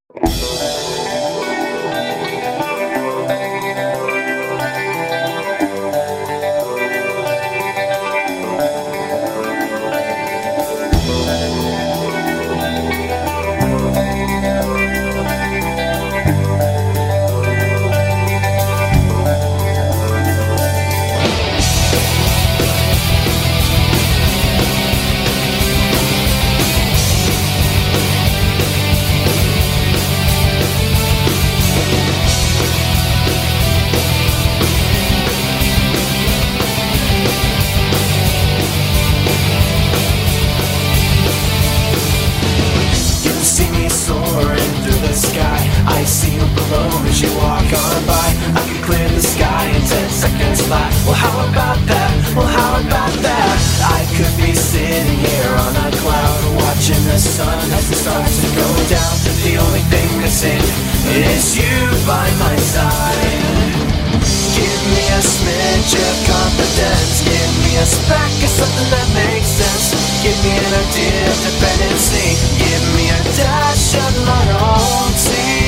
I see you below as you walk on by. I can clear the sky in 10 seconds flat. Well, how about that? Well, how about that? I could be sitting here on a cloud, watching the sun as it starts to go down. The only thing missing is you by my side. Give me a smidge of confidence. Give me a speck of something that makes sense. Give me an idea of dependency. Give me a dash of my own tea.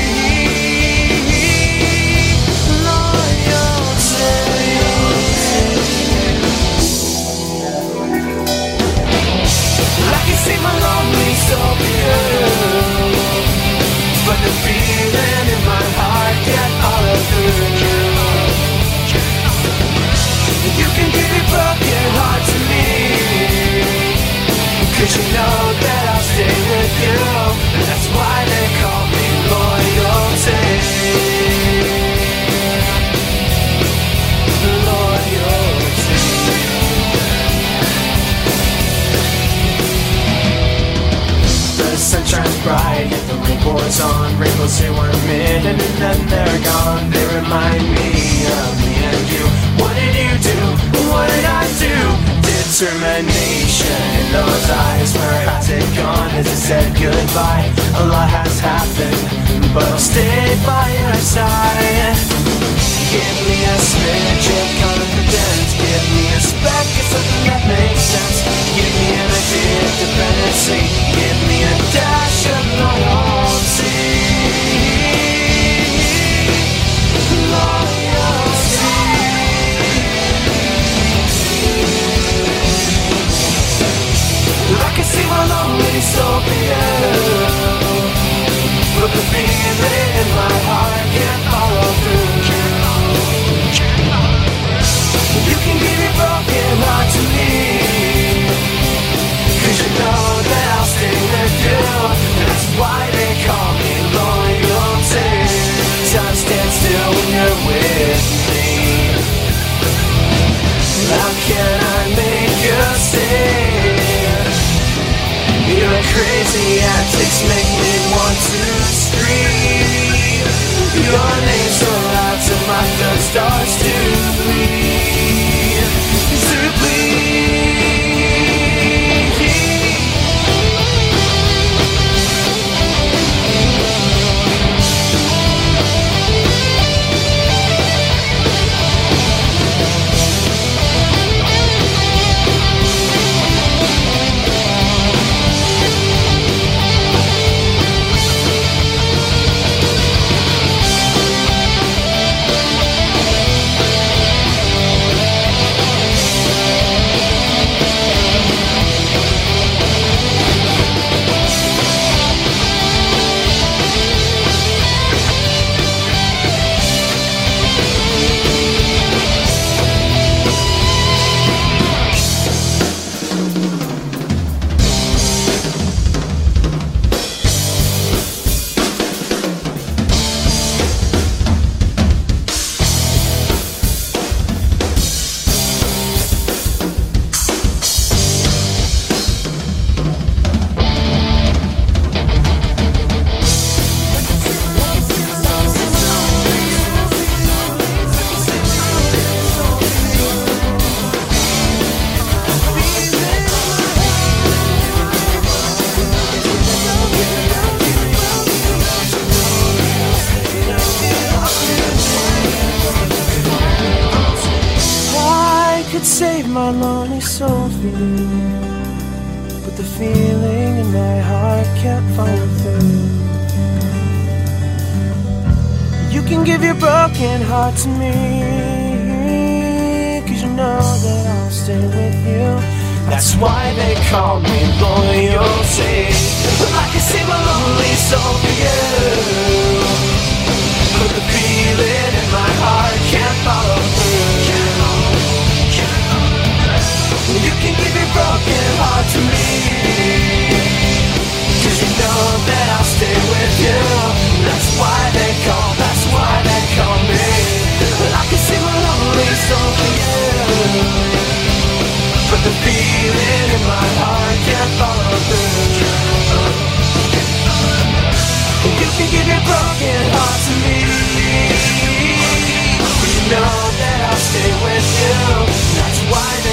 I can see my lonely soul through, but the feeling in my heart can't follow through. You can give your broken heart to me, 'cause you know that I'll stay with you. And that's why they call me loyalty. Loyalty. The sun shines bright and the rain pours on. Rainbows say 1 minute and then they're gone. They remind me of me and you. What did you do? What did I do? Determination in those eyes. Where has it gone? Has it said goodbye? A lot has happened, but I'll stay by your side. Give me a smidge of confidence. Give me a speck of something that makes sense. Give me an idea of dependency. Give me a dash of loyalty. Loyalty. I can see my lonely soul below, but the feeling in my heart can't follow through. You can give your broken heart to me, 'cause you know that I'll stay with you. That's why they call me loyalty. Time stands still when you're with me. How can I make you see? Your crazy antics make me want to scream. Your name so loud till my throat starts to bleed. To bleed. Save my lonely soul for you, but the feeling in my heart can't follow through. can give your broken heart to me, 'cause you know that I'll stay with you. That's why they call me loyalty. I can save my lonely soul for you, but the feeling in my heart can't follow through. You can give your broken heart to me, 'cause you know that I'll stay with you. That's why they call me. I can sing my lonely song for you, but the feeling in my heart can't follow through. You can give your broken heart to me, 'cause you know that I'll stay with you. That's why